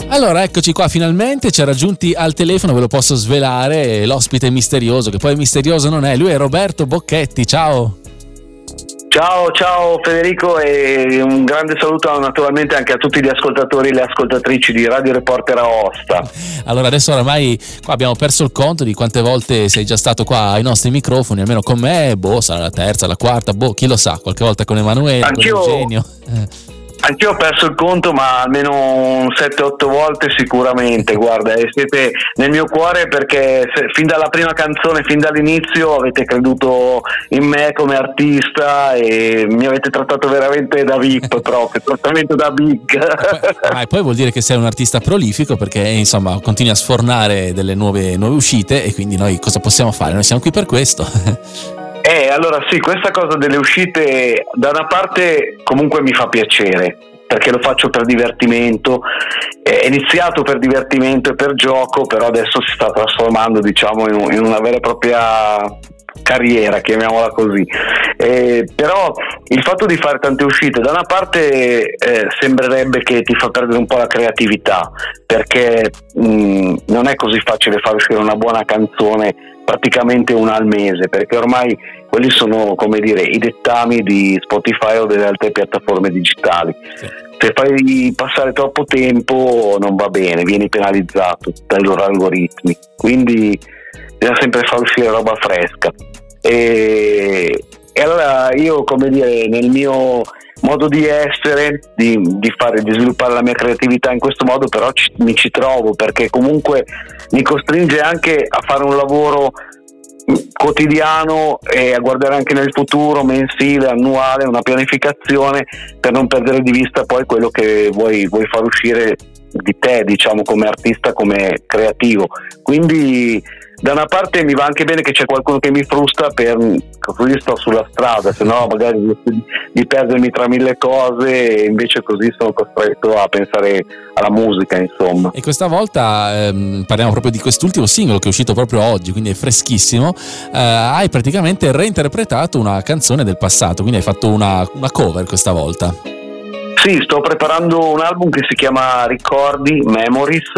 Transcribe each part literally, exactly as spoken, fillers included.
Allora, eccoci qua finalmente, ci ha raggiunti al telefono, ve lo posso svelare, l'ospite misterioso, che poi misterioso non è, lui è Roberto Bocchetti, ciao! Ciao, ciao Federico, e un grande saluto naturalmente anche a tutti gli ascoltatori e le ascoltatrici di Radio Reporter Aosta. Allora, adesso oramai qua abbiamo perso il conto di quante volte sei già stato qua ai nostri microfoni, almeno con me, boh, sarà la terza, la quarta, boh, chi lo sa, qualche volta con Emanuele, Anch'io... con Eugenio. Anch'io ho perso il conto, ma almeno sette otto volte sicuramente, guarda, e siete nel mio cuore perché se, fin dalla prima canzone, fin dall'inizio avete creduto in me come artista e mi avete trattato veramente da V I P proprio, trattamento da big. Ma poi vuol dire che sei un artista prolifico perché insomma continui a sfornare delle nuove, nuove uscite e quindi noi cosa possiamo fare? Noi siamo qui per questo. Eh, allora sì, questa cosa delle uscite da una parte comunque mi fa piacere perché lo faccio per divertimento, è iniziato per divertimento e per gioco, però adesso si sta trasformando diciamo in, in una vera e propria carriera, chiamiamola così. Eh, però il fatto di fare tante uscite da una parte eh, sembrerebbe che ti fa perdere un po' la creatività perché mh, non è così facile far uscire una buona canzone praticamente una al mese, perché ormai quelli sono, come dire, i dettami di Spotify o delle altre piattaforme digitali. Sì. Se fai passare troppo tempo non va bene, vieni penalizzato dai loro algoritmi, quindi bisogna sempre far uscire roba fresca. E, e allora io, come dire, nel mio modo di essere, di, di fare, di sviluppare la mia creatività in questo modo, però ci, mi ci trovo perché comunque mi costringe anche a fare un lavoro quotidiano e a guardare anche nel futuro, mensile, annuale, una pianificazione per non perdere di vista poi quello che vuoi, vuoi far uscire di te, diciamo, come artista, come creativo. Quindi da una parte mi va anche bene che c'è qualcuno che mi frustra, per così sto sulla strada, se no magari di, di perdermi tra mille cose, e invece così sono costretto a pensare alla musica, insomma. E questa volta ehm, parliamo proprio di quest'ultimo singolo che è uscito proprio oggi, quindi è freschissimo. Eh, hai praticamente reinterpretato una canzone del passato, quindi hai fatto una, una cover questa volta. Sì, sto preparando un album che si chiama Ricordi, Memories,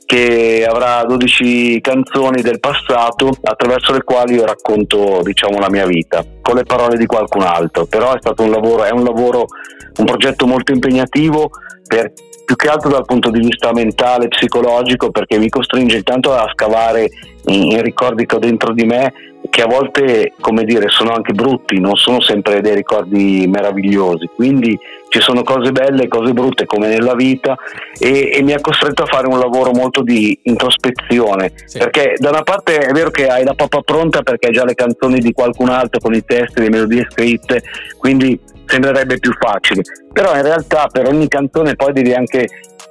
che avrà dodici canzoni del passato attraverso le quali io racconto, diciamo, la mia vita con le parole di qualcun altro. Però è stato un lavoro, è un lavoro, un progetto molto impegnativo, per, più che altro dal punto di vista mentale, psicologico, perché mi costringe intanto a scavare in, in ricordi che ho dentro di me, che a volte, come dire, sono anche brutti, non sono sempre dei ricordi meravigliosi, quindi ci sono cose belle e cose brutte come nella vita, e, e mi ha costretto a fare un lavoro molto di introspezione, sì. Perché da una parte è vero che hai la pappa pronta perché hai già le canzoni di qualcun altro con i testi, le melodie scritte, quindi sembrerebbe più facile, però in realtà per ogni canzone poi devi anche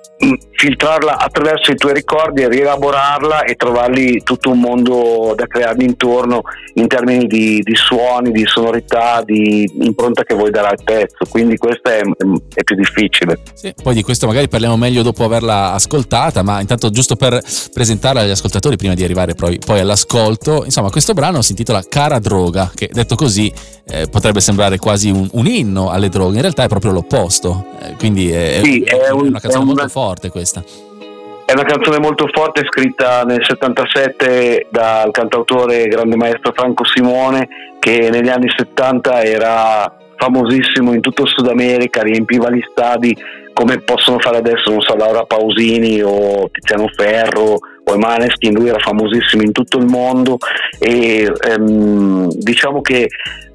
filtrarla attraverso i tuoi ricordi e rielaborarla e trovarli tutto un mondo da crearli intorno in termini di, di suoni, di sonorità, di impronta che vuoi dare al pezzo, quindi questo è, è più difficile. Sì, poi di questo magari parliamo meglio dopo averla ascoltata, ma intanto giusto per presentarla agli ascoltatori prima di arrivare poi, poi all'ascolto, insomma questo brano si intitola Cara Droga, che detto così eh, potrebbe sembrare quasi un, un inno alle droghe, in realtà è proprio l'opposto, eh, quindi è, sì, è, è un, una canzone è una... molto forte questa. È una canzone molto forte, scritta nel settantasette dal cantautore e grande maestro Franco Simone, che negli anni settanta era famosissimo in tutto il Sud America, riempiva gli stadi come possono fare adesso, non so, Laura Pausini o Tiziano Ferro o i Maneskin. Lui era famosissimo in tutto il mondo e ehm, diciamo che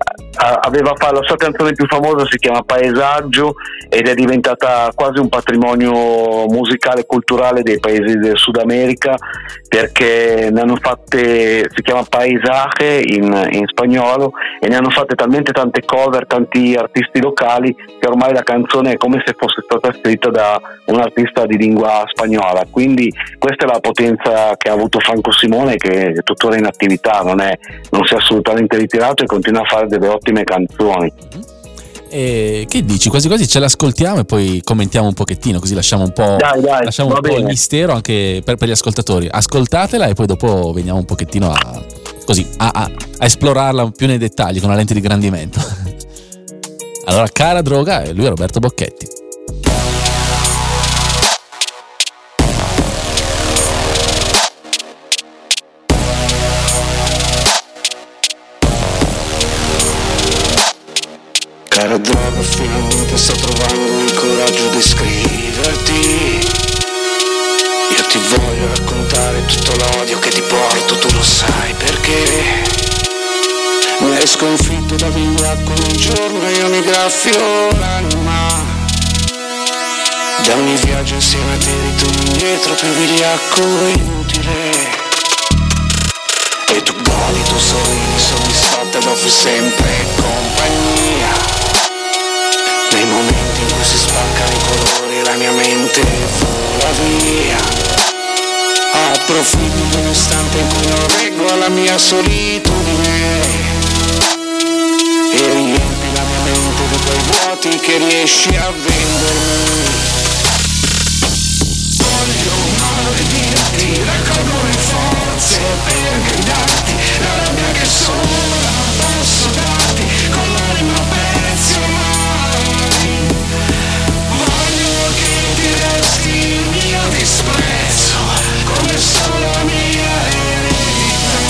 aveva fatto la sua canzone più famosa, si chiama Paesaggio, ed è diventata quasi un patrimonio musicale e culturale dei paesi del Sud America, perché ne hanno fatte, si chiama Paisaje in, in spagnolo, e ne hanno fatte talmente tante cover, tanti artisti locali, che ormai la canzone è come se fosse stata scritta da un artista di lingua spagnola. Quindi questa è la potenza che ha avuto Franco Simone, che è tuttora in attività, non, è, non si è assolutamente ritirato e continua a fare delle ottime canzoni. E che dici? Quasi quasi ce l'ascoltiamo e poi commentiamo un pochettino, così lasciamo un po', dai, dai, lasciamo un po' il mistero anche per, per gli ascoltatori. Ascoltatela e poi dopo veniamo un pochettino a, così, a, a, a esplorarla più nei dettagli con la lente di ingrandimento. Allora, Cara Droga, e lui è Roberto Bocchetti. Cara droga, finalmente sto trovando il coraggio di scriverti. Io ti voglio raccontare tutto l'odio che ti porto, tu lo sai perché. Mi hai sconfitto da vigliacco ogni giorno e io mi graffio l'anima. Da ogni viaggio insieme a te ritorno indietro più vigliacco e inutile. E tu godi, tu sorridi soddisfatta ed offri sempre compagnia. Nei momenti in cui si spaccano i colori la mia mente vola via. Approfitti di un istante in cui non reggo alla mia solitudine e riempi la mia mente di quei vuoti che riesci a vendermi. Voglio maledirti, raccolgo le forze per gridarti la rabbia che sola posso darti con l'anima a pezzi ormai. Voglio che ti resti il mio disprezzo come solo la mia eredità.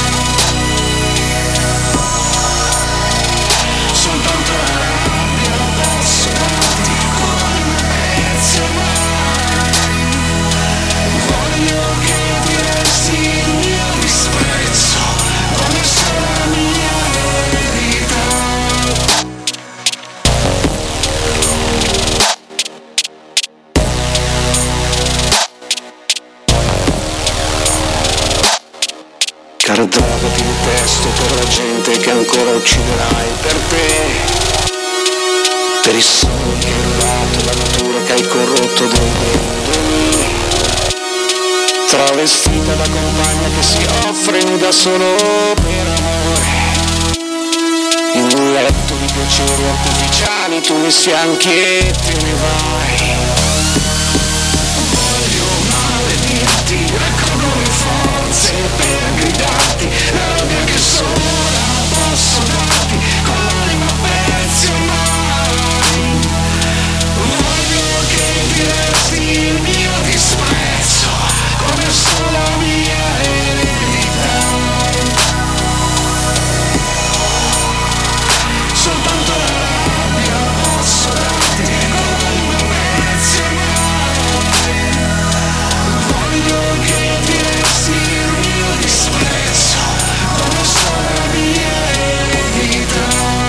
Soltanto la rabbia posso darti con l'anima a pezzi ormai. Voglio che ti resti il mio disprezzo come solo la mia eredità. Cara droga, ti detesto per la gente che ancora ucciderai per te, per i sogni che hai rubato, la natura che hai corrotto drendendomi, travestita da compagna che si offre nuda solo per amore. In un letto di piaceri artificiali tu mi sfianchi e te ne vai. Voglio maledirti, raccolgo le forze per gridarti la rabbia che sola posso darti con l'anima a pezzi ormai. Voglio che ti resti il mio disprezzo come solo la mia eredità. Soltanto la rabbia posso darti con l'anima a pezzi ormai. Voglio che ti resti il mio disprezzo come solo la mia eredità.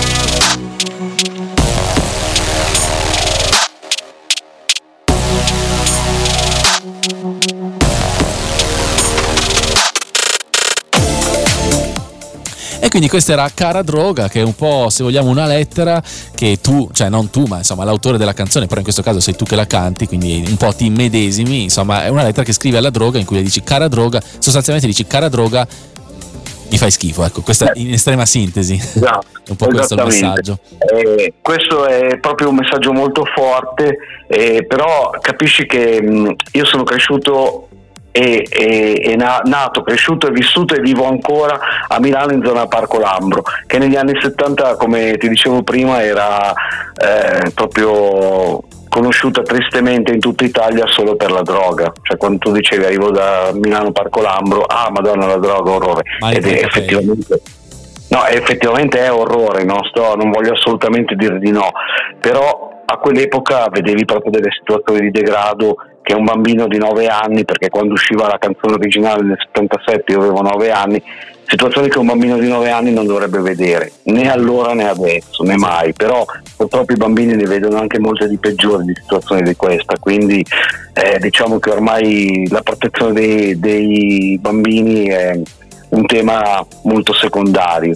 E quindi questa era Cara droga, che è un po', se vogliamo, una lettera che tu, cioè non tu, ma insomma l'autore della canzone, però in questo caso sei tu che la canti, quindi un po' ti immedesimi, insomma è una lettera che scrive alla droga in cui le dici cara droga, sostanzialmente dici cara droga, mi fai schifo, ecco, questa in estrema sintesi. Esatto, è un po' questo il messaggio. Eh, questo è proprio un messaggio molto forte, eh, però capisci che mh, io sono cresciuto e, e, e na, nato, cresciuto e vissuto e vivo ancora a Milano in zona Parco Lambro, che negli anni settanta, come ti dicevo prima, era eh, proprio conosciuta tristemente in tutta Italia solo per la droga. Cioè quando tu dicevi arrivo da Milano Parco Lambro, ah madonna la droga, orrore. Ed è effettivamente no, effettivamente è orrore, non sto, non voglio assolutamente dire di no, però a quell'epoca vedevi proprio delle situazioni di degrado che un bambino di nove anni, perché quando usciva la canzone originale nel settantasette io avevo nove anni, situazioni che un bambino di nove anni non dovrebbe vedere, né allora né adesso, né mai, però purtroppo i bambini ne vedono anche molte di peggiori di situazioni di questa, quindi eh, diciamo che ormai la protezione dei, dei bambini è un tema molto secondario.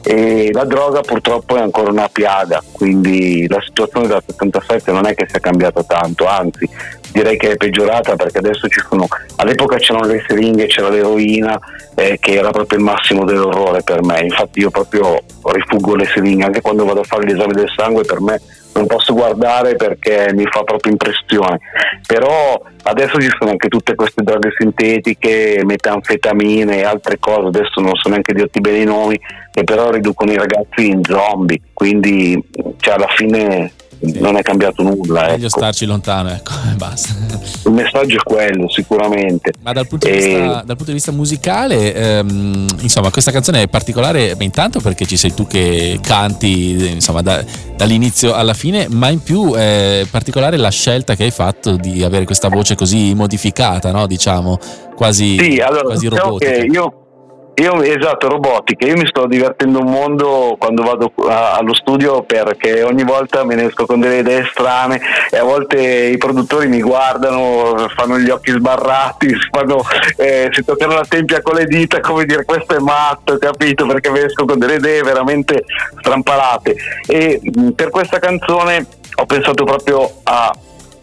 E la droga purtroppo è ancora una piaga, quindi la situazione dal settantasette non è che sia cambiata tanto, anzi direi che è peggiorata, perché adesso ci sono, all'epoca c'erano le siringhe, c'era l'eroina, eh, che era proprio il massimo dell'orrore per me. Infatti io proprio rifuggo le siringhe, anche quando vado a fare gli esami del sangue per me non posso guardare perché mi fa proprio impressione. Però adesso ci sono anche tutte queste droghe sintetiche, metanfetamine e altre cose, adesso non so neanche dirti bene i nomi, che però riducono i ragazzi in zombie, quindi cioè alla fine sì. non è cambiato nulla. Meglio ecco. starci lontano, ecco, basta. Il messaggio è quello, sicuramente. Ma dal punto di e... vista, dal punto di vista musicale, ehm, insomma, questa canzone è particolare, beh, intanto perché ci sei tu che canti, insomma, da, dall'inizio alla fine, ma in più è particolare la scelta che hai fatto di avere questa voce così modificata, no? Diciamo, quasi, sì, allora, quasi diciamo robotica. Che io Io, esatto, robotica. Io mi sto divertendo un mondo quando vado a, allo studio, perché ogni volta me ne esco con delle idee strane e a volte i produttori mi guardano, fanno gli occhi sbarrati, si, fanno, eh, si toccano la tempia con le dita, come dire questo è matto, capito? Perché mi esco con delle idee veramente strampalate. E mh, per questa canzone ho pensato proprio a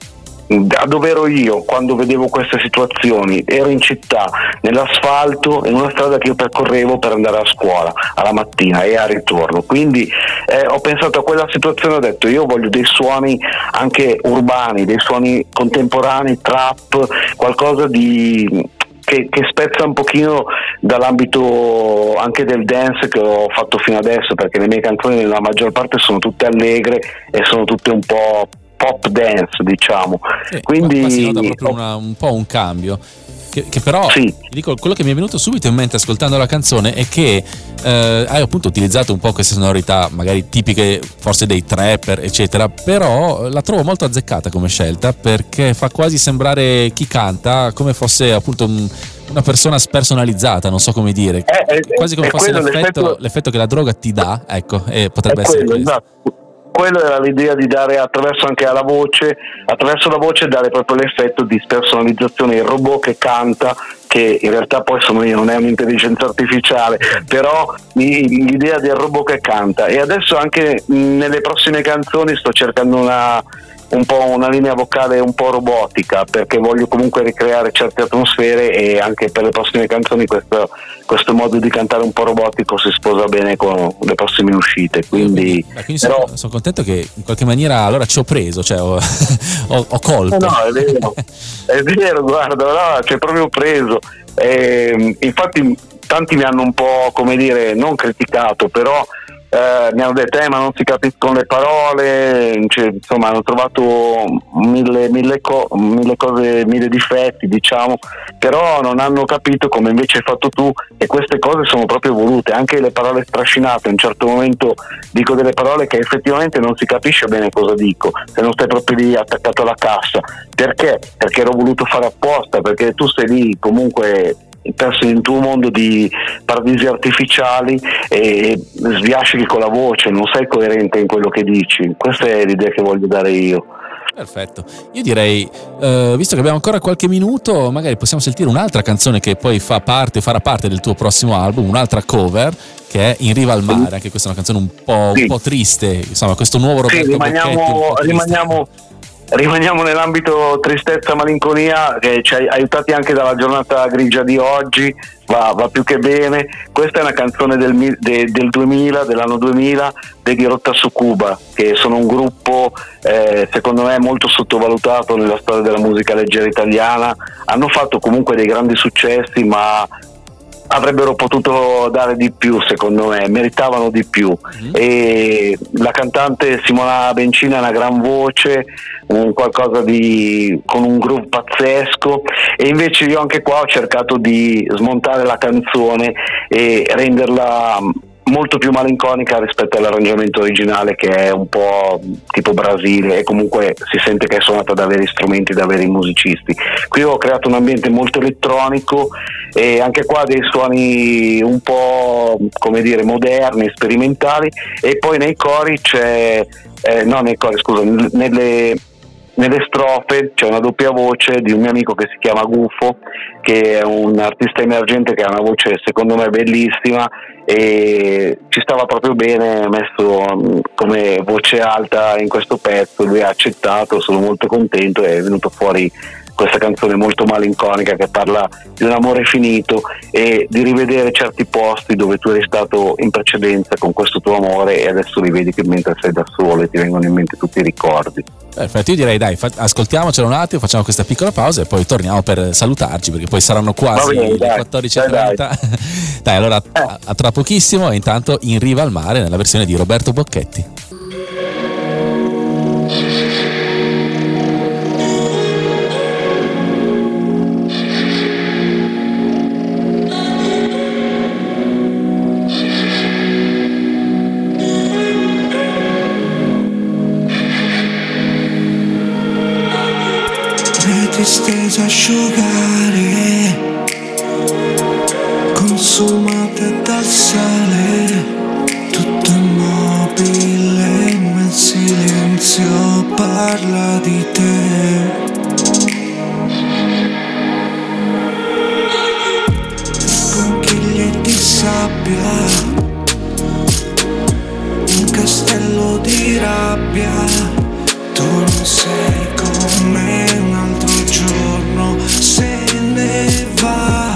a dove ero io quando vedevo queste situazioni. Ero in città, nell'asfalto, in una strada che io percorrevo per andare a scuola alla mattina e al ritorno, quindi eh, ho pensato a quella situazione, ho detto io voglio dei suoni anche urbani, dei suoni contemporanei, trap, qualcosa di Che, che spezza un pochino dall'ambito anche del dance che ho fatto fino adesso, perché le mie canzoni nella maggior parte sono tutte allegre e sono tutte un po' pop dance, diciamo. Sì, quindi qua si nota proprio una, un po' un cambio che, che però sì. dico, quello che mi è venuto subito in mente ascoltando la canzone è che eh, hai appunto utilizzato un po' queste sonorità magari tipiche forse dei trapper eccetera, però la trovo molto azzeccata come scelta, perché fa quasi sembrare chi canta come fosse appunto un, una persona spersonalizzata, non so come dire, è, è, quasi come fosse l'effetto, l'effetto, l'effetto che la droga ti dà, ecco, e potrebbe è essere quello, questo. Esatto. Quello era l'idea di dare attraverso anche alla voce, attraverso la voce dare proprio l'effetto di spersonalizzazione, il robot che canta, che in realtà poi sono io, non è un'intelligenza artificiale, però l'idea del robot che canta. E adesso anche nelle prossime canzoni sto cercando una un po' una linea vocale un po' robotica, perché voglio comunque ricreare certe atmosfere, e anche per le prossime canzoni questo, questo modo di cantare un po' robotico si sposa bene con le prossime uscite, quindi, quindi, quindi però... sono, sono contento che in qualche maniera allora ci ho preso, cioè ho, ho, ho colto. No, no, è vero, è vero, guarda, no, ci hai proprio preso. E, infatti tanti mi hanno un po', come dire, non criticato, però Eh, mi hanno detto eh, ma non si capiscono le parole, cioè, insomma hanno trovato mille, mille, co- mille cose, mille difetti, diciamo, però non hanno capito come invece hai fatto tu, e queste cose sono proprio volute, anche le parole strascinate. A un certo momento dico delle parole che effettivamente non si capisce bene cosa dico, se non stai proprio lì attaccato alla cassa. Perché? Perché l'ho voluto fare apposta, perché tu sei lì comunque perso in un tuo mondo di paradisi artificiali e sbiascichi con la voce, non sei coerente in quello che dici. Questa è l'idea che voglio dare io. Perfetto, io direi, eh, visto che abbiamo ancora qualche minuto, magari possiamo sentire un'altra canzone che poi fa parte, farà parte del tuo prossimo album, un'altra cover che è In riva al mare. Anche questa è una canzone un po', sì. un po' triste, insomma, questo nuovo Roberto sì, rimaniamo, Bocchetti, rimaniamo Rimaniamo nell'ambito tristezza, malinconia, che ci ha aiutati anche dalla giornata grigia di oggi, va, va più che bene. Questa è una canzone del, de, del duemila, dell'anno duemila, degli Rotta su Cuba, che sono un gruppo eh, secondo me molto sottovalutato nella storia della musica leggera italiana. Hanno fatto comunque dei grandi successi, ma avrebbero potuto dare di più, secondo me, meritavano di più. Mm. E la cantante Simona Bencina ha una gran voce, un qualcosa di con un groove pazzesco, e invece io anche qua ho cercato di smontare la canzone e renderla molto più malinconica rispetto all'arrangiamento originale, che è un po' tipo Brasile, e comunque si sente che è suonata da veri strumenti, da veri musicisti. Qui ho creato un ambiente molto elettronico e anche qua dei suoni un po', come dire, moderni, sperimentali, e poi nei cori c'è eh, no nei cori scusa nelle Nelle strofe c'è una doppia voce di un mio amico che si chiama Gufo, che è un artista emergente che ha una voce secondo me bellissima, e ci stava proprio bene messo come voce alta in questo pezzo. Lui ha accettato, sono molto contento, e è venuto fuori questa canzone molto malinconica che parla di un amore finito e di rivedere certi posti dove tu eri stato in precedenza con questo tuo amore, e adesso li vedi che mentre sei da solo e ti vengono in mente tutti i ricordi. Perfetto, io direi dai, fa- ascoltiamocelo un attimo, facciamo questa piccola pausa e poi torniamo per salutarci, perché poi saranno quasi bene, le dai, quattordici e trenta. Dai, dai. dai allora eh. a, a tra pochissimo, e intanto In riva al mare nella versione di Roberto Bocchetti. ti stese a asciugare, consumate dal sale, tutto immobile, ma il silenzio parla di te. Conchiglie di sabbia, un castello di rabbia, tu non sei come un altro giorno se ne va,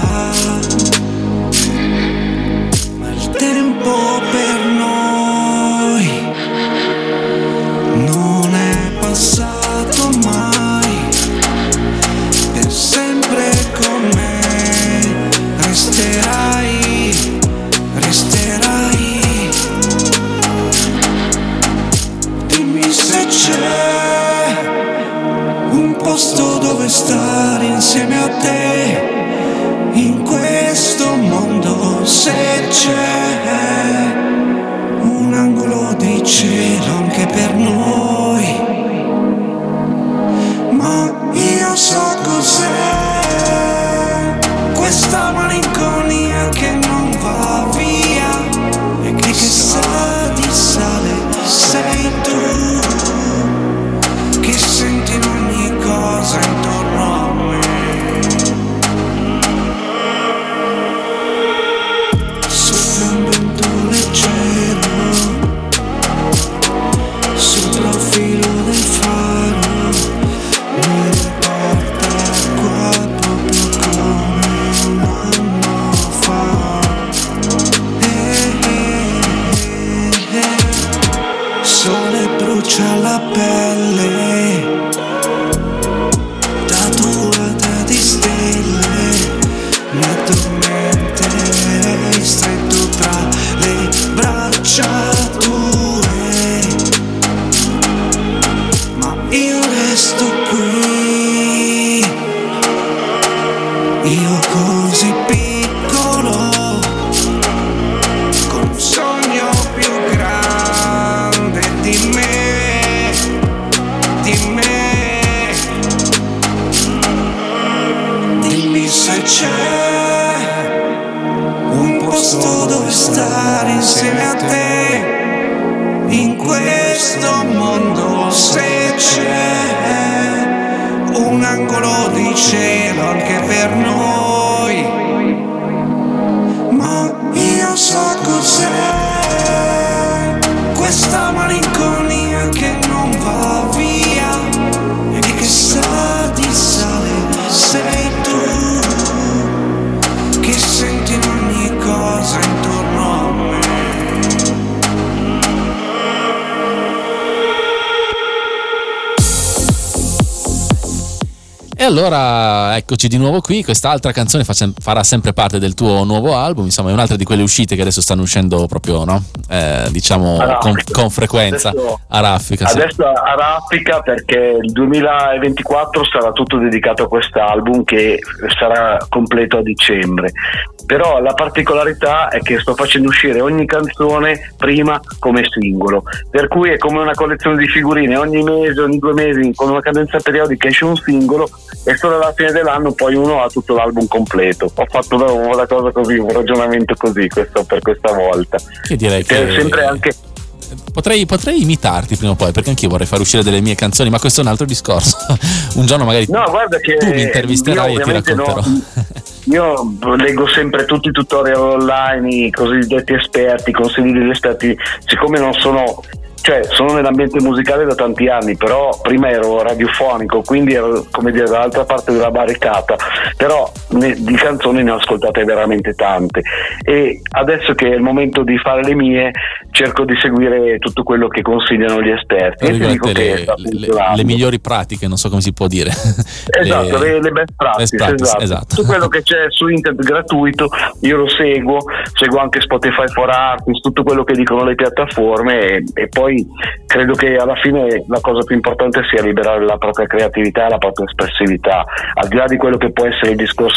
ma il tempo per noi non è passato mai, per sempre con me resterai, resterai. Dimmi se c'è un posto dove stare insieme a te in questo mondo, se c'è un angolo di cielo anche per noi, ma io so cos'è questa malinconia che non va via e che sa di sale, sei tu che senti in ogni cosa intorno a me. Soffia un vento leggero sul profilo del faro, mi riporta qua proprio come un anno fa. Eh, eh, eh. Sole brucia la pelle, tatuata di stelle, mi addormenterei stretto tra le braccia tue, ma io resto qui, io così piccolo, con un sogno più grande di me, di me. Dimmi se c'è un posto dove stare insieme a te in questo mondo, se c'è un angolo di cielo anche per noi, ma io so cos'è questa malinconia che non va via e che sa di sale, sei tu che senti in ogni cosa intorno a me. E allora eccoci di nuovo qui, quest'altra canzone fa sem- farà sempre parte del tuo nuovo album, insomma è un'altra di quelle uscite che adesso stanno uscendo proprio, no? Eh, diciamo con, con frequenza adesso, a raffica. Sì. Adesso a raffica, perché il duemilaventiquattro sarà tutto dedicato a quest'album che sarà completo a dicembre. Però la particolarità è che sto facendo uscire ogni canzone prima come singolo, per cui è come una collezione di figurine, ogni mese, ogni due mesi con una cadenza periodica esce un singolo e solo alla fine dell'anno poi uno ha tutto l'album completo. Ho fatto una cosa così, un ragionamento così questo per questa volta, che direi che che sempre anche Potrei, potrei imitarti prima o poi, perché anch'io vorrei far uscire delle mie canzoni, ma questo è un altro discorso. Un giorno magari no, guarda che tu mi intervisterai e ti racconterò. No, io leggo sempre tutti i tutorial online, i cosiddetti esperti, i consigli degli esperti, siccome non sono, cioè sono nell'ambiente musicale da tanti anni, però prima ero radiofonico, quindi ero, come dire, dall'altra parte della barricata, però ne, di canzoni ne ho ascoltate veramente tante, e adesso che è il momento di fare le mie cerco di seguire tutto quello che consigliano gli esperti, e ti dico le, che le, le migliori pratiche, non so come si può dire, esatto, le, le best practice, best practice esatto. esatto. Tutto quello che c'è su internet gratuito io lo seguo, seguo anche Spotify for Artists, tutto quello che dicono le piattaforme, e, e poi credo che alla fine la cosa più importante sia liberare la propria creatività, la propria espressività, al di là di quello che può essere il discorso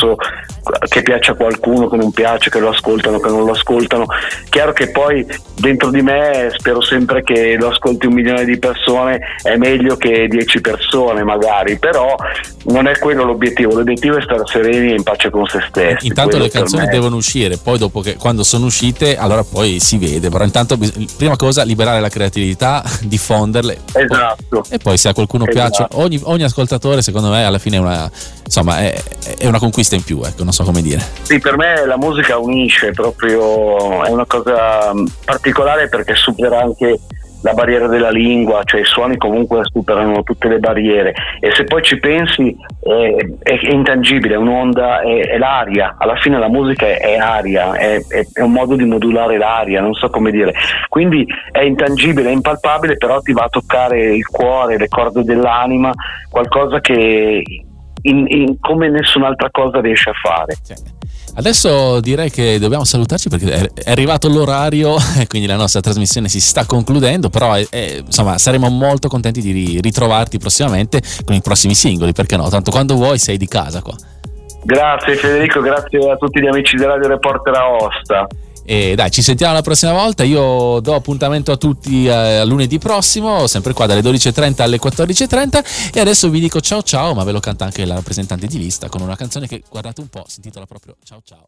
discorso che piace a qualcuno, che non piace, che lo ascoltano, che non lo ascoltano. Chiaro che poi dentro di me spero sempre che lo ascolti un milione di persone, è meglio che dieci persone magari, però non è quello l'obiettivo, l'obiettivo è stare sereni e in pace con se stessi. Intanto Quello le canzoni me... devono uscire, poi dopo che quando sono uscite allora poi si vede, però intanto prima cosa liberare la creatività, diffonderle, esatto, e poi se a qualcuno esatto. piace, ogni, ogni ascoltatore secondo me alla fine è una, insomma è, è una conquista in più, ecco, non so come dire. Sì, per me la musica unisce proprio, è una cosa particolare perché supera anche la barriera della lingua, cioè i suoni comunque superano tutte le barriere, e se poi ci pensi è, è, è intangibile, è un'onda, è, è l'aria, alla fine la musica è, è aria, è, è, è un modo di modulare l'aria, non so come dire, quindi è intangibile, è impalpabile, però ti va a toccare il cuore, le corde dell'anima, qualcosa che in, in, come nessun'altra cosa riesce a fare. Sì. Adesso direi che dobbiamo salutarci perché è arrivato l'orario e quindi la nostra trasmissione si sta concludendo, però è, è, insomma saremo molto contenti di ritrovarti prossimamente con i prossimi singoli, perché no, tanto quando vuoi sei di casa qua. Grazie Federico, grazie a tutti gli amici di Radio Reporter Aosta. E dai, ci sentiamo la prossima volta. Io do appuntamento a tutti a lunedì prossimo, sempre qua dalle dodici e trenta alle quattordici e trenta, e adesso vi dico ciao ciao, ma ve lo canta anche la rappresentante di lista con una canzone che, guardate un po', si intitola proprio Ciao ciao.